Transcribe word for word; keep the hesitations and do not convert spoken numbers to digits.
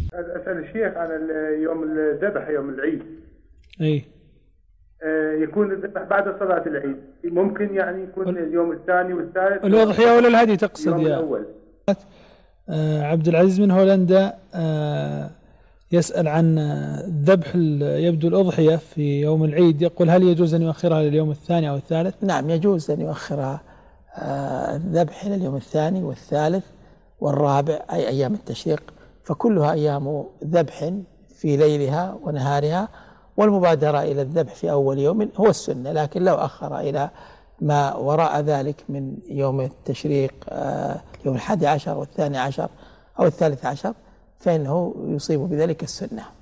أسأل الشيخ عن يوم الذبح، يوم العيد. أي يكون الذبح بعد صلاة العيد، ممكن يعني يكون اليوم الثاني والثالث الأضحية ولا الهدي تقصد اليوم يا الأول؟ آه عبد العزيز من هولندا آه يسأل عن ذبح يبدو الأضحية في يوم العيد، يقول هل يجوز أن يؤخرها لليوم الثاني أو الثالث؟ نعم، يجوز أن يؤخرها الذبح إلى اليوم الثاني والثالث والرابع، أي أيام التشريق، فكلها أيام ذبح في ليلها ونهارها، والمبادرة إلى الذبح في أول يوم هو السنة، لكن لو أخر إلى ما وراء ذلك من يوم التشريق يوم الحادي عشر والثاني عشر أو الثالث عشر فإنه يصيب بذلك السنة.